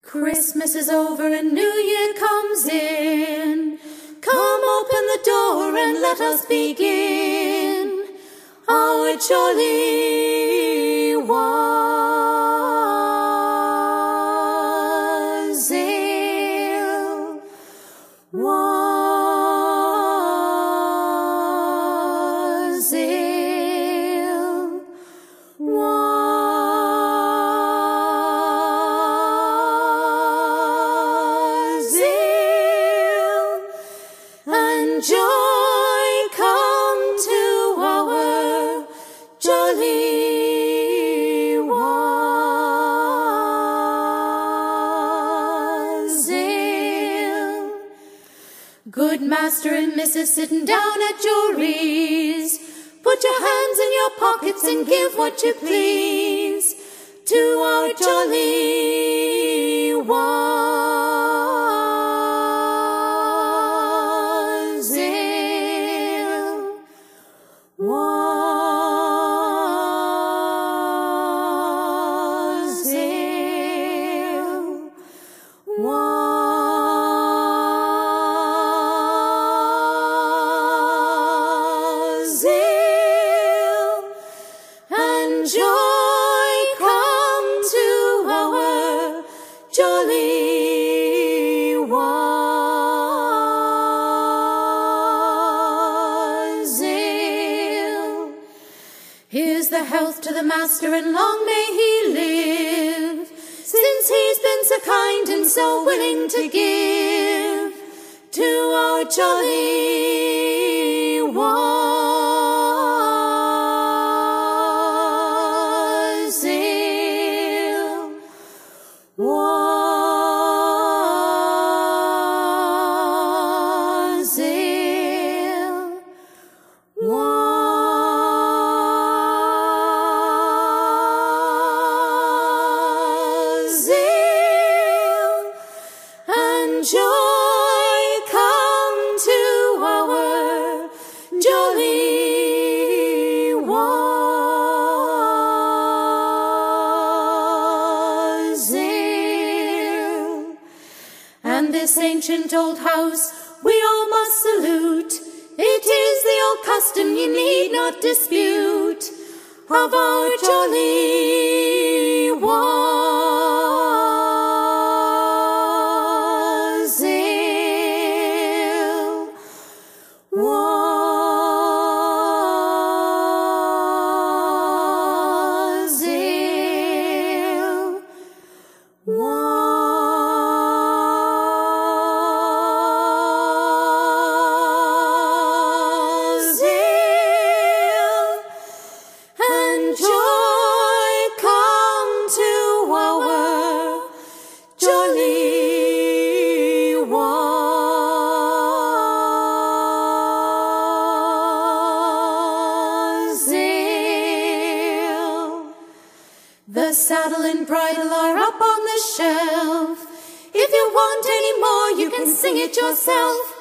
Christmas is over and New Year comes in. Come open the door and let us begin our jolly wassail. Wassail. Wassail. And joy come to our jolly wassail. Good Master and Missus sitting down at your ease, put your hands in your pockets and give what you please to our jolly wassail. Wassail. Wassail. And joy come to our jolly wassail. Here's the health to the Master and long may he live, since he's been so kind and so willing to give to our jolly wassail. Wassail. Wassail. And joy come to our jolly wassail. And this ancient old house we all must salute. It is the old custom you need not dispute of our jolly wassail. Wassail. Wassail. And joy come to our jolly wassail. The saddle and bridle are up on the shelf. If you want any more, you can sing it yourself.